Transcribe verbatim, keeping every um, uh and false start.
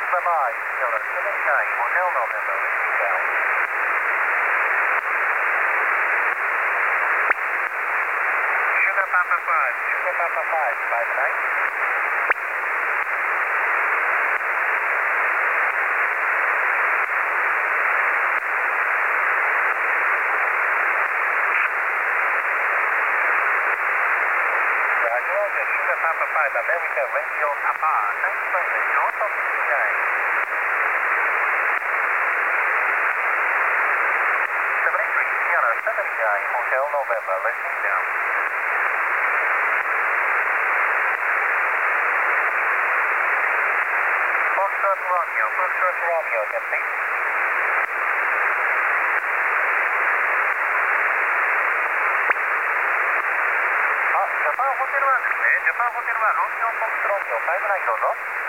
Bye-bye. Sierra seven nine, Hotel November, lifting down. Sugar Papa five, Sugar Papa five, five nine. Roger, Roger, Sugar Papa five, America, Radio Papa, thanks for the north of fifty-nine. seven eight three, Sierra seven nine, Hotel November, lifting down. Foxtrot Romeo, Foxtrot Romeo, get please. あ、ジャパンホテルワンですね。ジャパンホテルワン、ロンドンフォックスロンドン、ごナインどうぞ。